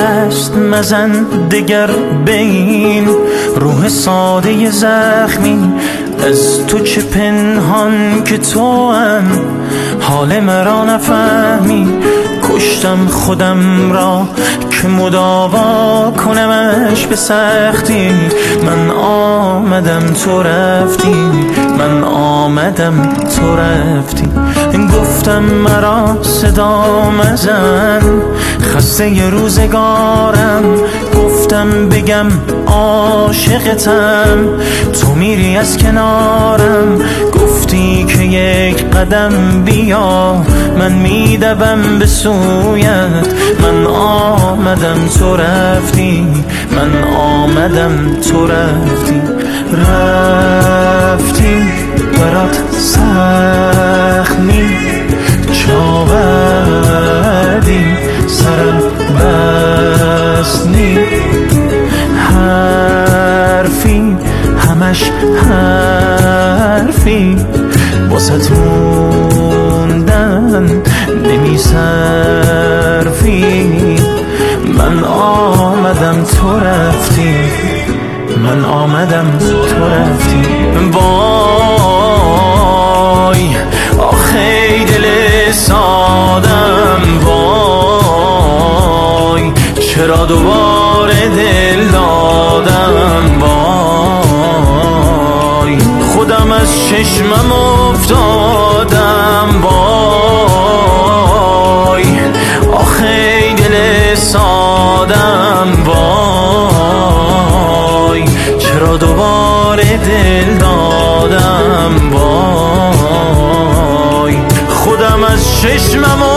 دست مزن دگر به این روح ساده زخمی. از تو چه پنهان که تو هم حال مرا نفهمی. کشتم خودم را که مداوا کنمش به سختی. من آمدم تو رفتی، من آمدم تو رفتی. گفتم مرا صدا مزن خسته ی روزگارم. گفتم بگم عاشقتم تو میری از کنارم. گفتی که یک قدم بیا من میدوم به سویت. من آمدم تو رفتی، من آمدم تو رفتی. رفتی برات سخمی چاودی سرم بسنی. حرفی همش حرفی واسه موندن نمیصرفی. من آمدم تو رفتی، من آمدم تو رفتی. وای آخه دل سادم وای چرا دوباره دل دادم. وای خودم از چشمم افتادم. وای آخه دل سادم وای چرا دوباره دل دادم. وای خودم از چشمم